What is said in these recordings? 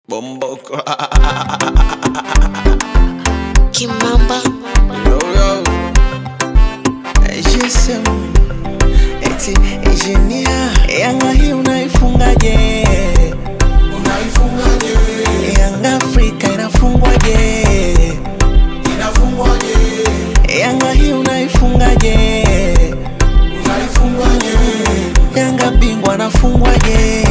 Bomboko. Kimamba. Yo yo. GSM. Eti engineer. Yanga hii unaifungaje? Unaifungaje? Yanga Afrika inafungwaje? Inafungwaje? Yanga hii unaifungaje? Unaifungaje? Yanga bingwa nafungwaje?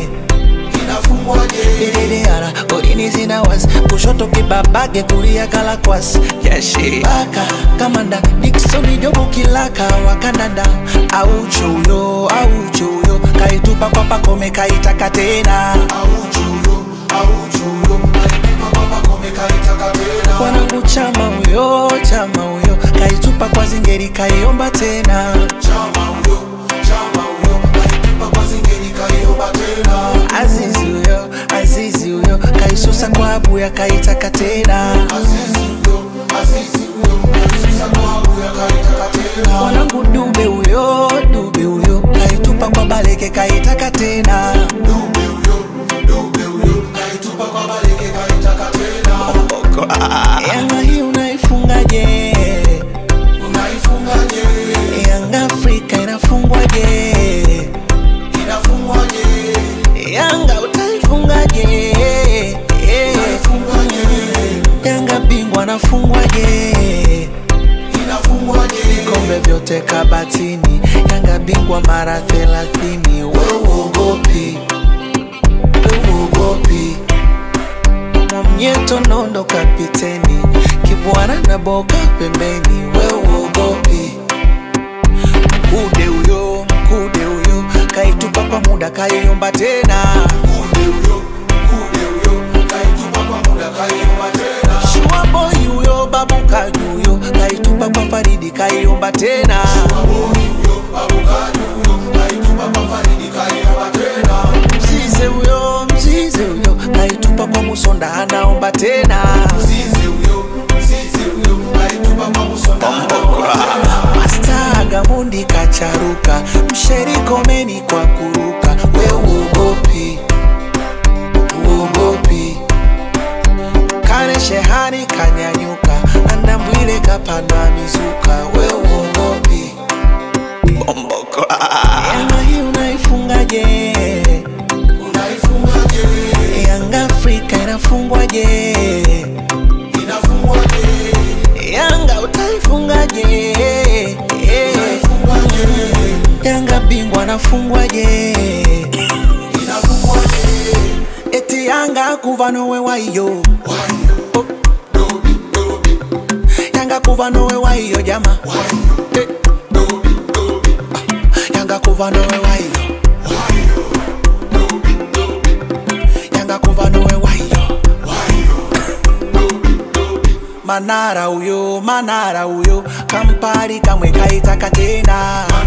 Ililiara, orini zina was kushoto kibabage kulia kalakwas Yashi Baka, kamanda, Nixoni jobu kilaka wa Canada Aucho yo, kaitupa kwa pakome kaitaka tena Aucho yo, kaitupa kwa pakome kaitaka tena Wanangu chama huyo, kaitupa kwa zingeri kaiomba tena Chama huyo, kaitupa kwa zingeri kaiomba tena Azizi huyo, kaisusa kwa abuya kaitaka tena Azizi huyo, kaisusa kwa abuya kaitaka tena Wanangu dube huyo, kaitupa kwa baleke kaitaka tena Dube huyo, kaitupa kwa baleke kaitaka tena Yanga hii unaifungaje? Unaifungaje? Yanga Afrika inafungwaje? Inafungwaje? Yanga utaifungaje? Inafungwaje? Yanga bingwa nafungwaje? Inafungwaje? Vikombe vyote kabatini, Yanga bingwa mara 30. Wewe uogopi Mwamnyeto nondo kapiteni, Kibwana na Boka pembeni. Wewe uogopi Mkude huyo, kaitupa kwa muda kaiomba tena Mkude huyo, kaitupa kwa muda kaiomba tena Shua boy huyo, babu Kaju huyo, kaitupa kwa Faridi kaiomba tena Babu Kaju huyo, kaitupa kwa Faridi kaiomba tena Mzize huyo, kaitupa kwa Musonda anaomba tena Mzize huyo, kaitupa kwa Musonda anaomba tena Master Gamondi kacharuka, Msheri Komeni kwa kuruka. We uogopi Kane Shehani kanyanyuka, Andambwile kapanda mizuka. We uogopi Yanga hii unaifungaje? Unaifungaje? Yanga Afrika inafungwaje? Inafungwaje? Yanga utaifungaje? Unaifungaje? Yanga bingwa nafungwaje? Inafungwaje? Eti Yanga kuva nowe waiyo, Dobi Yanga kuva nowe waiyo jama, Dobi Yanga kuva nowe waiyo, Yanga kuva nowe waiyo. Manara huyo, Kampari kamwe kaitaka tena